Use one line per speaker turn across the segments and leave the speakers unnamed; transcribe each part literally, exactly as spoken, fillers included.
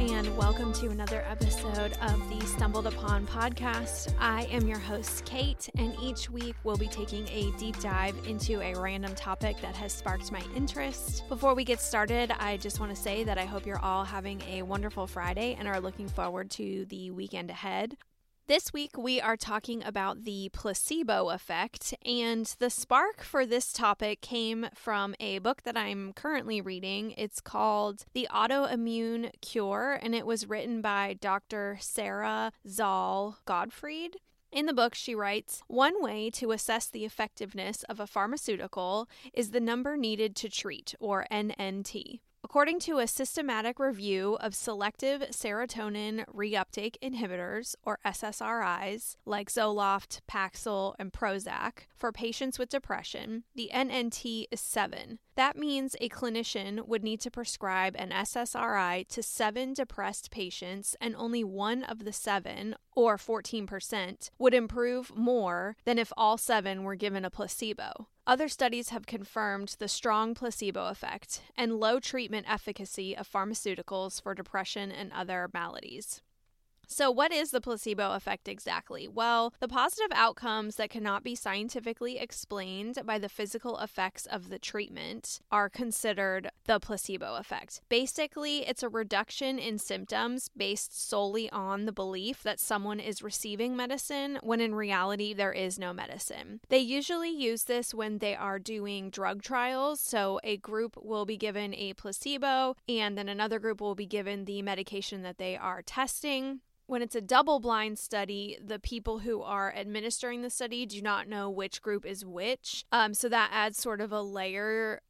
and welcome to another episode of the Stumbled Upon podcast. I am your host, Kate, and each week we'll be taking a deep dive into a random topic that has sparked my interest. Before we get started, I just want to say that I hope you're all having a wonderful Friday and are looking forward to the weekend ahead. This week, we are talking about the placebo effect, and the spark for this topic came from a book that I'm currently reading. It's called The Autoimmune Cure, and it was written by Doctor Sarah Zoll Gottfried. In the book, she writes, "One way to assess the effectiveness of a pharmaceutical is the number needed to treat, or N N T. According to a systematic review of selective serotonin reuptake inhibitors, or S S R Is, like Zoloft, Paxil, and Prozac, for patients with depression, the N N T is seven. That means a clinician would need to prescribe an S S R I to seven depressed patients, and only one of the seven, or fourteen percent, would improve more than if all seven were given a placebo. Other studies have confirmed the strong placebo effect and low treatment efficacy of pharmaceuticals for depression and other maladies." So what is the placebo effect exactly? Well, the positive outcomes that cannot be scientifically explained by the physical effects of the treatment are considered the placebo effect. Basically, it's a reduction in symptoms based solely on the belief that someone is receiving medicine when in reality there is no medicine. They usually use this when they are doing drug trials, so a group will be given a placebo and then another group will be given the medication that they are testing. When it's a double-blind study, the people who are administering the study do not know which group is which. Um, so that adds sort of a layer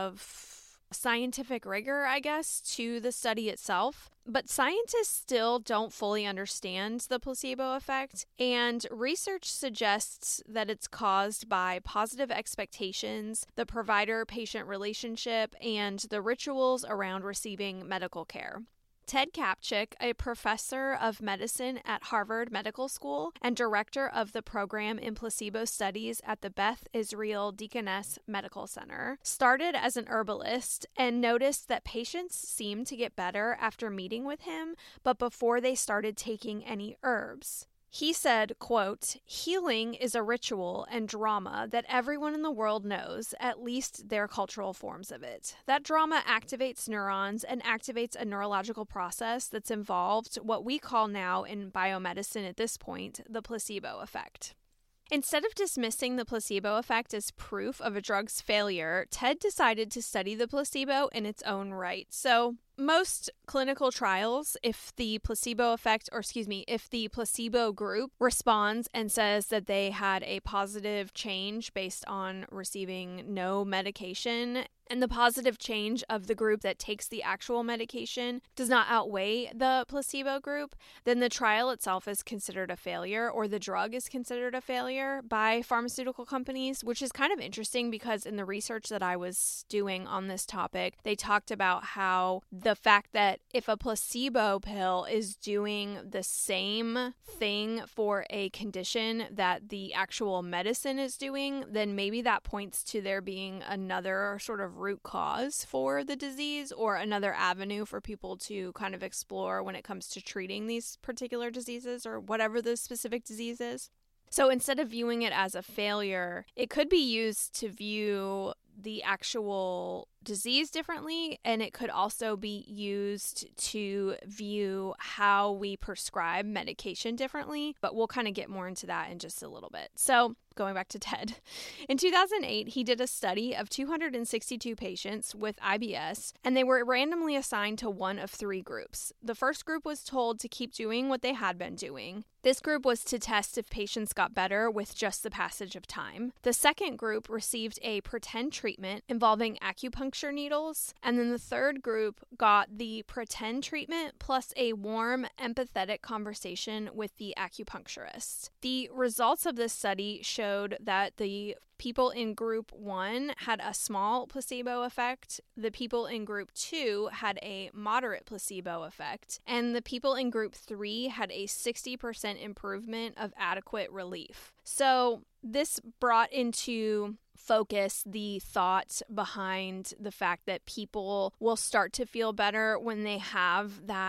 of scientific rigor, I guess, to the study itself. But scientists still don't fully understand the placebo effect, and research suggests that it's caused by positive expectations, the provider-patient relationship, and the rituals around receiving medical care. Ted Kaptchuk, a professor of medicine at Harvard Medical School and director of the program in placebo studies at the Beth Israel Deaconess Medical Center, started as an herbalist and noticed that patients seemed to get better after meeting with him, but before they started taking any herbs. He said, quote, "Healing is a ritual and drama that everyone in the world knows, at least their cultural forms of it. That drama activates neurons and activates a neurological process that's involved, what we call now in biomedicine at this point, the placebo effect." Instead of dismissing the placebo effect as proof of a drug's failure, Ted decided to study the placebo in its own right. So, most clinical trials, if the placebo effect, or excuse me, if the placebo group responds and says that they had a positive change based on receiving no medication, and the positive change of the group that takes the actual medication does not outweigh the placebo group, then the trial itself is considered a failure, or the drug is considered a failure by pharmaceutical companies, which is kind of interesting because in the research that I was doing on this topic, they talked about how the fact that if a placebo pill is doing the same thing for a condition that the actual medicine is doing, then maybe that points to there being another sort of root cause for the disease or another avenue for people to kind of explore when it comes to treating these particular diseases or whatever the specific disease is. So instead of viewing it as a failure, it could be used to view the actual disease differently, and it could also be used to view how we prescribe medication differently, but we'll kind of get more into that in just a little bit. So going back to Ted, in two thousand eight, he did a study of two hundred sixty-two patients with I B S, and they were randomly assigned to one of three groups. The first group was told to keep doing what they had been doing. This group was to test if patients got better with just the passage of time. The second group received a pretend treatment involving acupuncture needles, and then the third group got the pretend treatment plus a warm, empathetic conversation with the acupuncturist. The results of this study showed that the people in group one had a small placebo effect, the people in group two had a moderate placebo effect, and the people in group three had a sixty percent improvement of adequate relief. So this brought into focus the thought behind the fact that people will start to feel better when they have that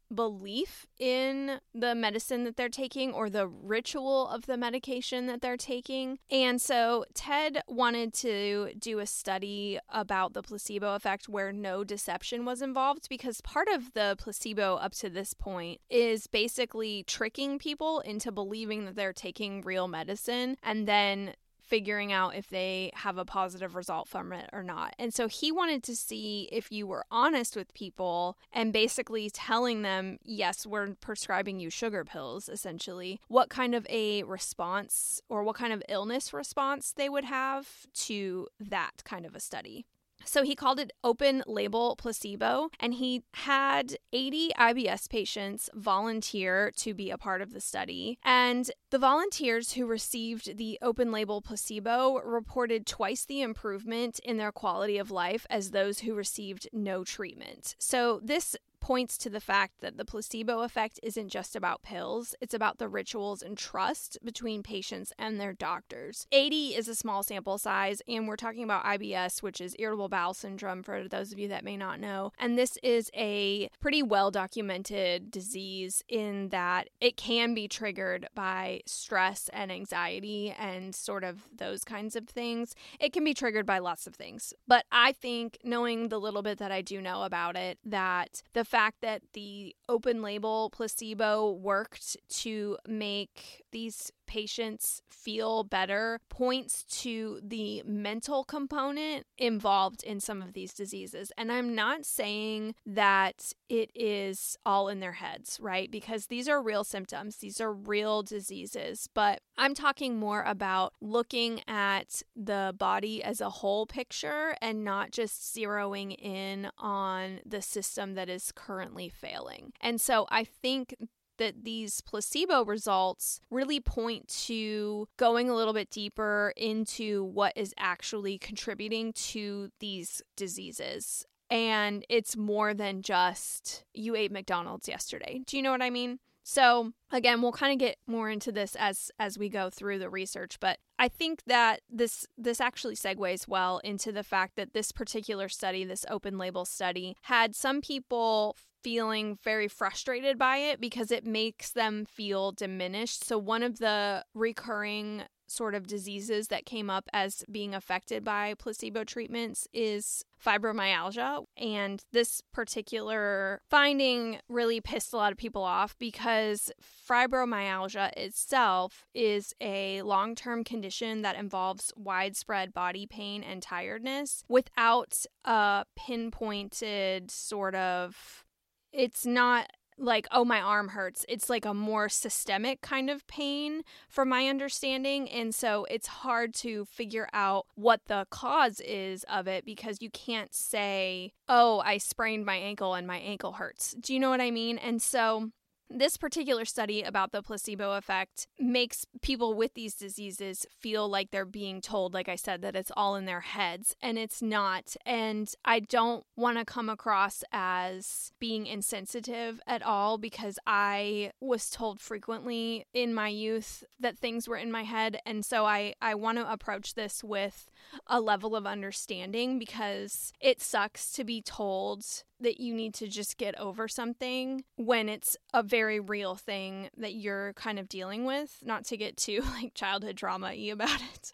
belief in the medicine that they're taking or the ritual of the medication that they're taking. And so Ted wanted to do a study about the placebo effect where no deception was involved, because part of the placebo up to this point is basically tricking people into believing that they're taking real medicine and then figuring out if they have a positive result from it or not. And so he wanted to see if you were honest with people and basically telling them, yes, we're prescribing you sugar pills, essentially, what kind of a response or what kind of illness response they would have to that kind of a study. So he called it open label placebo, and he had eighty I B S patients volunteer to be a part of the study. And the volunteers who received the open label placebo reported twice the improvement in their quality of life as those who received no treatment. So this points to the fact that the placebo effect isn't just about pills. It's about the rituals and trust between patients and their doctors. eighty is a small sample size, and we're talking about I B S, which is irritable bowel syndrome, for those of you that may not know. And this is a pretty well-documented disease in that it can be triggered by stress and anxiety and sort of those kinds of things. It can be triggered by lots of things. But I think, knowing the little bit that I do know about it, that the fact that the open label placebo worked to make these patients feel better points to the mental component involved in some of these diseases. And I'm not saying that it is all in their heads, right? Because these are real symptoms. These are real diseases. But I'm talking more about looking at the body as a whole picture and not just zeroing in on the system that is currently failing. And so I think that these placebo results really point to going a little bit deeper into what is actually contributing to these diseases. And it's more than just you ate McDonald's yesterday. Do you know what I mean? So again, we'll kind of get more into this as as we go through the research, but I think that this this actually segues well into the fact that this particular study, this open label study, had some people feeling very frustrated by it because it makes them feel diminished. So one of the recurring sort of diseases that came up as being affected by placebo treatments is fibromyalgia. And this particular finding really pissed a lot of people off because fibromyalgia itself is a long-term condition that involves widespread body pain and tiredness without a pinpointed sort of, it's not like, oh, my arm hurts. It's like a more systemic kind of pain from my understanding. And so it's hard to figure out what the cause is of it because you can't say, oh, I sprained my ankle and my ankle hurts. Do you know what I mean? And so this particular study about the placebo effect makes people with these diseases feel like they're being told, like I said, that it's all in their heads, and it's not. And I don't want to come across as being insensitive at all because I was told frequently in my youth that things were in my head. And so I, I want to approach this with a level of understanding because it sucks to be told that you need to just get over something when it's a very real thing that you're kind of dealing with, not to get too like childhood trauma-y about it.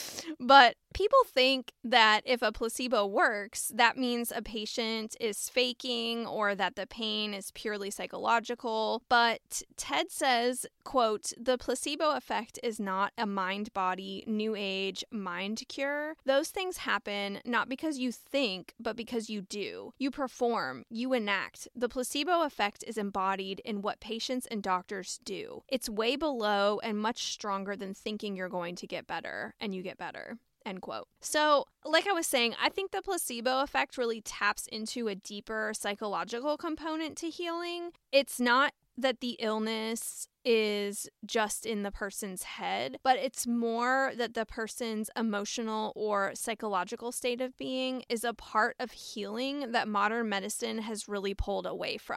But people think that if a placebo works, that means a patient is faking or that the pain is purely psychological. But Ted says, quote, "The placebo effect is not a mind-body, new age mind cure. Those things happen not because you think, but because you do. You perform, you enact. The placebo effect is embodied in what patients and doctors do. It's way below and much stronger than thinking you're going to get better, and you get better." End quote. So, like I was saying, I think the placebo effect really taps into a deeper psychological component to healing. It's not that the illness is just in the person's head, but it's more that the person's emotional or psychological state of being is a part of healing that modern medicine has really pulled away from.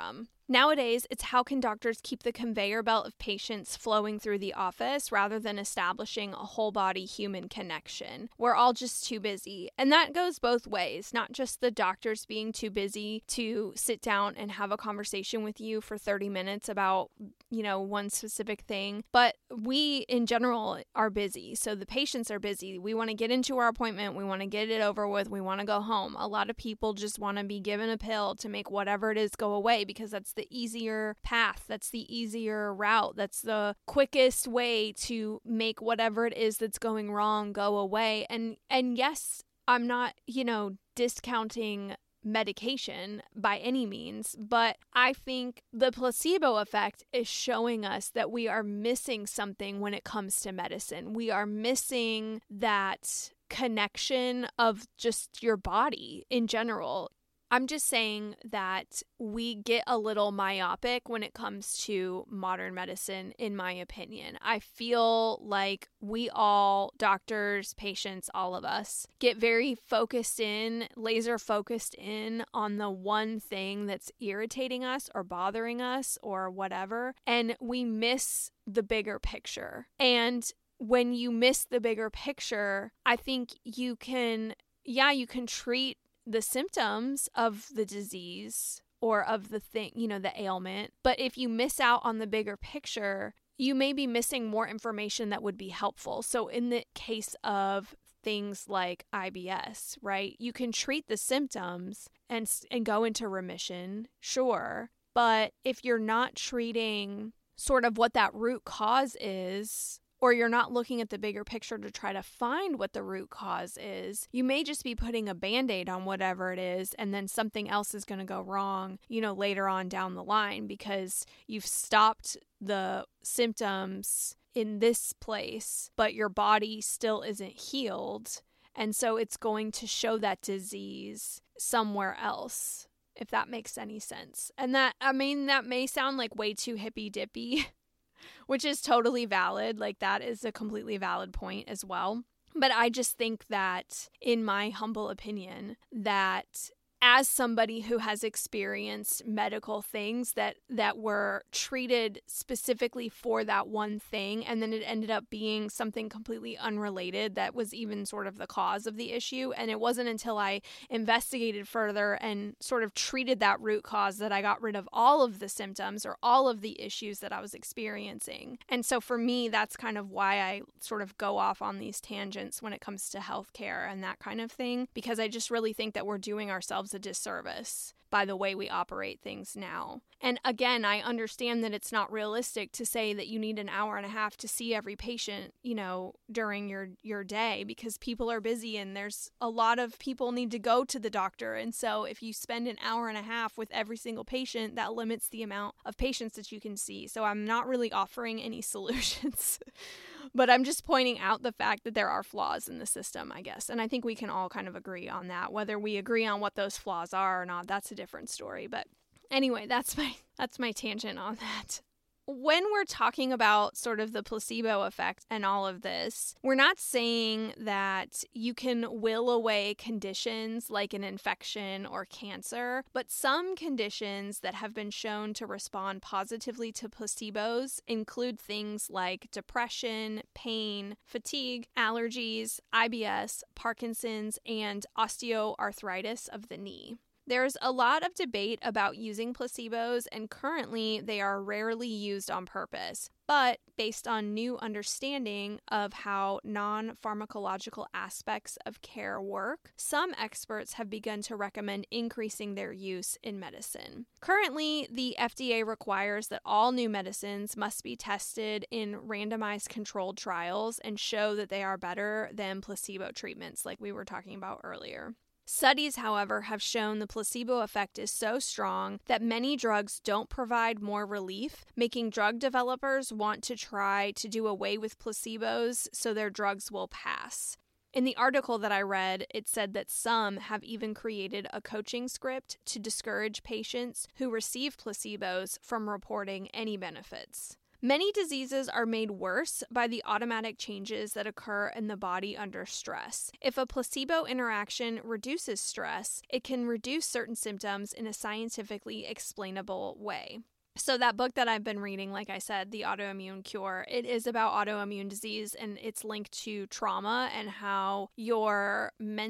Nowadays, it's how can doctors keep the conveyor belt of patients flowing through the office rather than establishing a whole body human connection. We're all just too busy. And that goes both ways, not just the doctors being too busy to sit down and have a conversation with you for thirty minutes about, you know, one specific thing, but we in general are busy. So the patients are busy. We want to get into our appointment. We want to get it over with. We want to go home. A lot of people just want to be given a pill to make whatever it is go away because that's the easier path. That's the easier route. That's the quickest way to make whatever it is that's going wrong go away. And and yes, I'm not, you know, discounting medication by any means, but I think the placebo effect is showing us that we are missing something when it comes to medicine. We are missing that connection of just your body in general. I'm just saying that we get a little myopic when it comes to modern medicine, in my opinion. I feel like we all, doctors, patients, all of us, get very focused in, laser focused in on the one thing that's irritating us or bothering us or whatever, and we miss the bigger picture. And when you miss the bigger picture, I think you can, yeah, you can treat the symptoms of the disease or of the thing, you know, the ailment. But if you miss out on the bigger picture, you may be missing more information that would be helpful. So in the case of things like I B S, right, you can treat the symptoms and and go into remission, sure. But if you're not treating sort of what that root cause is, or you're not looking at the bigger picture to try to find what the root cause is, you may just be putting a Band-Aid on whatever it is, and then something else is going to go wrong, you know, later on down the line because you've stopped the symptoms in this place, but your body still isn't healed. And so it's going to show that disease somewhere else, if that makes any sense. And that, I mean, that may sound like way too hippy-dippy, which is totally valid. Like, that is a completely valid point as well. But I just think that, in my humble opinion, that as somebody who has experienced medical things that, that were treated specifically for that one thing, and then it ended up being something completely unrelated that was even sort of the cause of the issue. And it wasn't until I investigated further and sort of treated that root cause that I got rid of all of the symptoms or all of the issues that I was experiencing. And so for me, that's kind of why I sort of go off on these tangents when it comes to healthcare and that kind of thing, because I just really think that we're doing ourselves a disservice by the way we operate things now. And again, I understand that it's not realistic to say that you need an hour and a half to see every patient, you know, during your, your day, because people are busy and there's a lot of people need to go to the doctor. And so if you spend an hour and a half with every single patient, that limits the amount of patients that you can see. So I'm not really offering any solutions, but I'm just pointing out the fact that there are flaws in the system, I guess. And I think we can all kind of agree on that. Whether we agree on what those flaws are or not, that's a different story. But anyway, that's my that's my tangent on that. When we're talking about sort of the placebo effect and all of this, we're not saying that you can will away conditions like an infection or cancer, but some conditions that have been shown to respond positively to placebos include things like depression, pain, fatigue, allergies, I B S, Parkinson's, and osteoarthritis of the knee. There's a lot of debate about using placebos, and currently they are rarely used on purpose. But based on new understanding of how non-pharmacological aspects of care work, some experts have begun to recommend increasing their use in medicine. Currently, the F D A requires that all new medicines must be tested in randomized controlled trials and show that they are better than placebo treatments, like we were talking about earlier. Studies, however, have shown the placebo effect is so strong that many drugs don't provide more relief, making drug developers want to try to do away with placebos so their drugs will pass. In the article that I read, it said that some have even created a coaching script to discourage patients who receive placebos from reporting any benefits. Many diseases are made worse by the automatic changes that occur in the body under stress. If a placebo interaction reduces stress, it can reduce certain symptoms in a scientifically explainable way. So that book that I've been reading, like I said, The Autoimmune Cure, it is about autoimmune disease, and it's linked to trauma and how your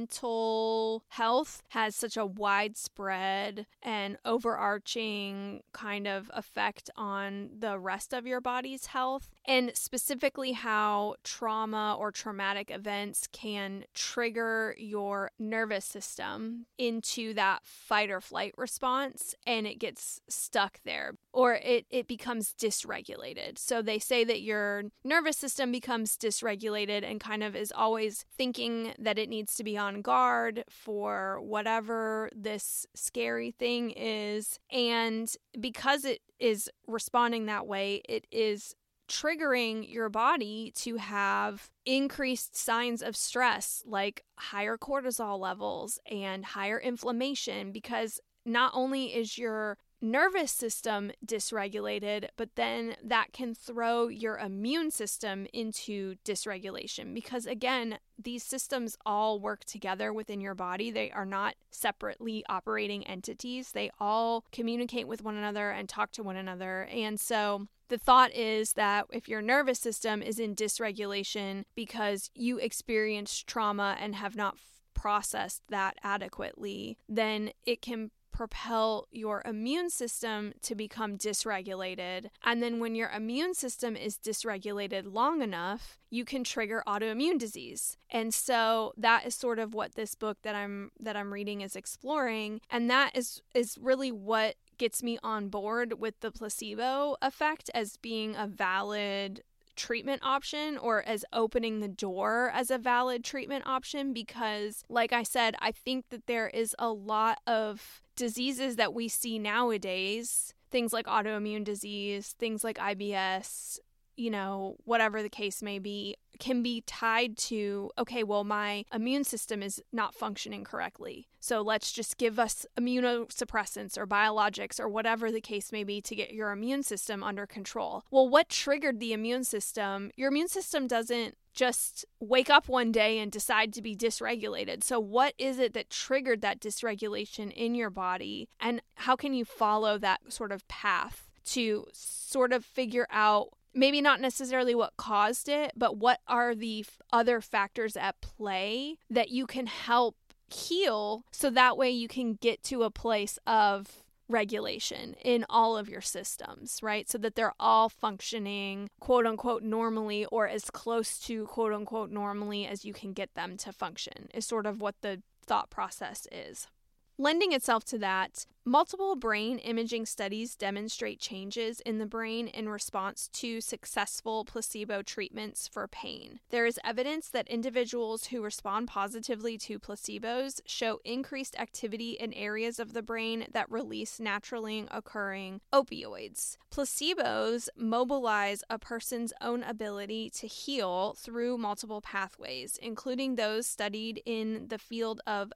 mental health has such a widespread and overarching kind of effect on the rest of your body's health, and specifically how trauma or traumatic events can trigger your nervous system into that fight or flight response, and it gets stuck there. Or it, it becomes dysregulated. So they say that your nervous system becomes dysregulated and kind of is always thinking that it needs to be on guard for whatever this scary thing is. And because it is responding that way, it is triggering your body to have increased signs of stress, like higher cortisol levels and higher inflammation, because not only is your nervous system dysregulated, but then that can throw your immune system into dysregulation, because again, these systems all work together within your body. They are not separately operating entities. They all communicate with one another and talk to one another. And so the thought is that if your nervous system is in dysregulation because you experienced trauma and have not processed that adequately, then it can propel your immune system to become dysregulated. And then when your immune system is dysregulated long enough, you can trigger autoimmune disease. And so that is sort of what this book that I'm that I'm reading is exploring. And that is is really what gets me on board with the placebo effect as being a valid treatment option, or as opening the door as a valid treatment option, because like I said, I think that there is a lot of diseases that we see nowadays, things like autoimmune disease, things like I B S, you know, whatever the case may be, can be tied to, okay, well, my immune system is not functioning correctly, so let's just give us immunosuppressants or biologics or whatever the case may be to get your immune system under control. Well, what triggered the immune system? Your immune system doesn't just wake up one day and decide to be dysregulated. So what is it that triggered that dysregulation in your body? And how can you follow that sort of path to sort of figure out maybe not necessarily what caused it, but what are the f- other factors at play that you can help heal, so that way you can get to a place of regulation in all of your systems, right? So that they're all functioning quote unquote normally, or as close to quote unquote normally as you can get them to function, is sort of what the thought process is. Lending itself to that, multiple brain imaging studies demonstrate changes in the brain in response to successful placebo treatments for pain. There is evidence that individuals who respond positively to placebos show increased activity in areas of the brain that release naturally occurring opioids. Placebos mobilize a person's own ability to heal through multiple pathways, including those studied in the field of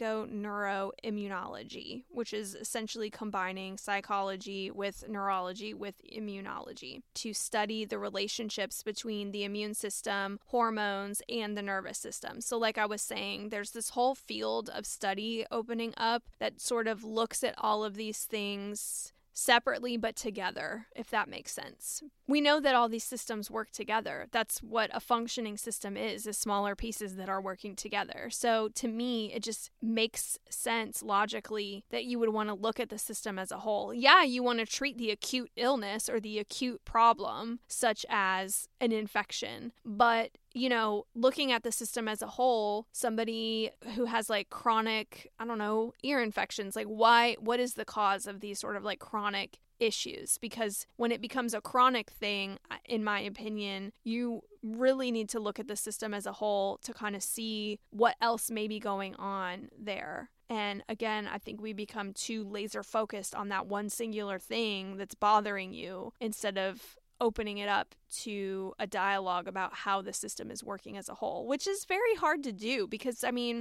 psychoneuroimmunology, which is essentially combining psychology with neurology with immunology to study the relationships between the immune system, hormones, and the nervous system. So like I was saying, there's this whole field of study opening up that sort of looks at all of these things separately but together, if that makes sense. We know that all these systems work together. That's what a functioning system is, is smaller pieces that are working together. So to me, it just makes sense logically that you would want to look at the system as a whole. Yeah, you want to treat the acute illness or the acute problem, such as an infection, but you know, looking at the system as a whole, somebody who has like chronic, I don't know, ear infections, like why, what is the cause of these sort of like chronic issues? Because when it becomes a chronic thing, in my opinion, you really need to look at the system as a whole to kind of see what else may be going on there. And again, I think we become too laser focused on that one singular thing that's bothering you instead of opening it up to a dialogue about how the system is working as a whole, which is very hard to do because, I mean,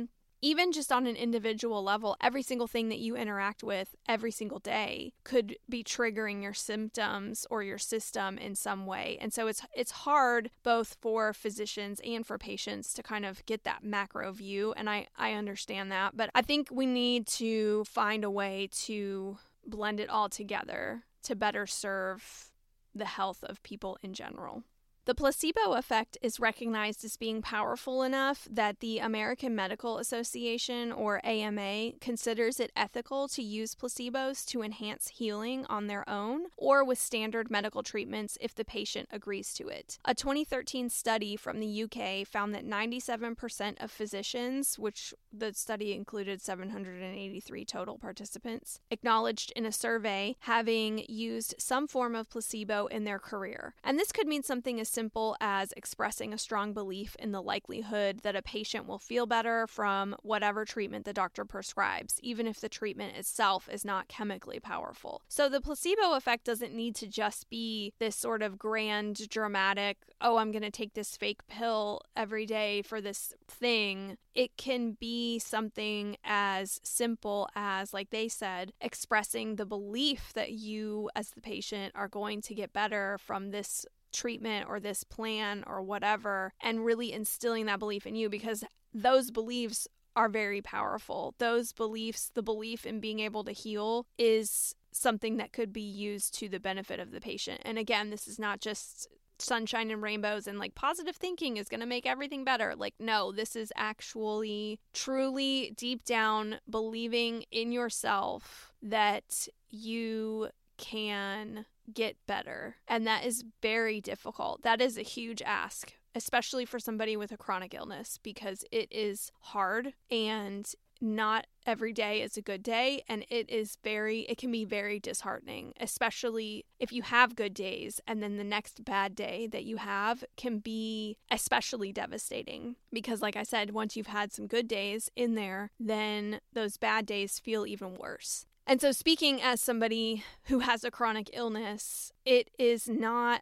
even just on an individual level, every single thing that you interact with every single day could be triggering your symptoms or your system in some way. And so it's it's hard both for physicians and for patients to kind of get that macro view. And I, I understand that. But I think we need to find a way to blend it all together to better serve the health of people in general. The placebo effect is recognized as being powerful enough that the American Medical Association, or A M A, considers it ethical to use placebos to enhance healing on their own or with standard medical treatments if the patient agrees to it. A twenty thirteen study from the U K found that ninety-seven percent of physicians, which the study included seven hundred eighty-three total participants, acknowledged in a survey having used some form of placebo in their career. And this could mean something as simple as expressing a strong belief in the likelihood that a patient will feel better from whatever treatment the doctor prescribes, even if the treatment itself is not chemically powerful. So the placebo effect doesn't need to just be this sort of grand, dramatic, oh, I'm going to take this fake pill every day for this thing. It can be something as simple as, like they said, expressing the belief that you as the patient are going to get better from this treatment or this plan or whatever, and really instilling that belief in you, because those beliefs are very powerful. Those beliefs, the belief in being able to heal, is something that could be used to the benefit of the patient. And again, this is not just sunshine and rainbows and like positive thinking is going to make everything better. Like, no, this is actually truly deep down believing in yourself that you can get better. And that is very difficult. That is a huge ask, especially for somebody with a chronic illness, because it is hard and not every day is a good day. And it is very, it can be very disheartening, especially if you have good days and then the next bad day that you have can be especially devastating. Because like I said, once you've had some good days in there, then those bad days feel even worse. And so speaking as somebody who has a chronic illness, it is not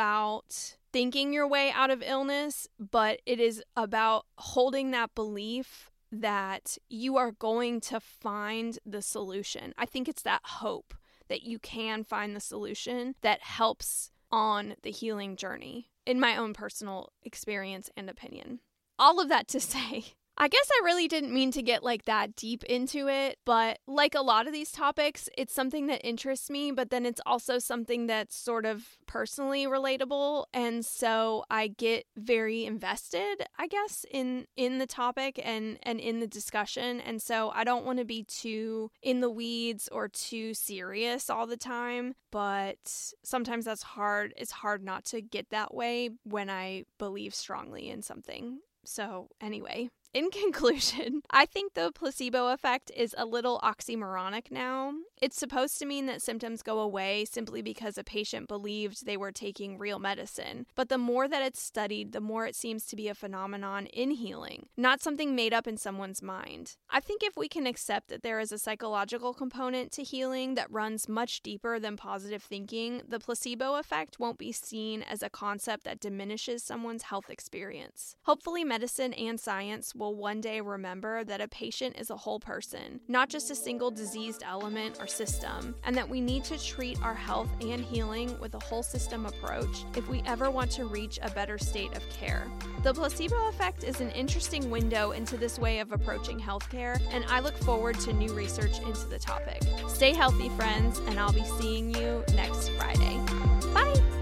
about thinking your way out of illness, but it is about holding that belief that you are going to find the solution. I think it's that hope that you can find the solution that helps on the healing journey, in my own personal experience and opinion. All of that to say, I guess I really didn't mean to get like that deep into it, but like a lot of these topics, it's something that interests me, but then it's also something that's sort of personally relatable. And so I get very invested, I guess, in, in the topic and, and in the discussion. And so I don't want to be too in the weeds or too serious all the time, but sometimes that's hard. It's hard not to get that way when I believe strongly in something. So anyway, in conclusion, I think the placebo effect is a little oxymoronic now. It's supposed to mean that symptoms go away simply because a patient believed they were taking real medicine. But the more that it's studied, the more it seems to be a phenomenon in healing, not something made up in someone's mind. I think if we can accept that there is a psychological component to healing that runs much deeper than positive thinking, the placebo effect won't be seen as a concept that diminishes someone's health experience. Hopefully, medicine and science will one day remember that a patient is a whole person, not just a single diseased element or system, and that we need to treat our health and healing with a whole system approach if we ever want to reach a better state of care. The placebo effect is an interesting window into this way of approaching healthcare, and I look forward to new research into the topic. Stay healthy, friends, and I'll be seeing you next Friday. Bye!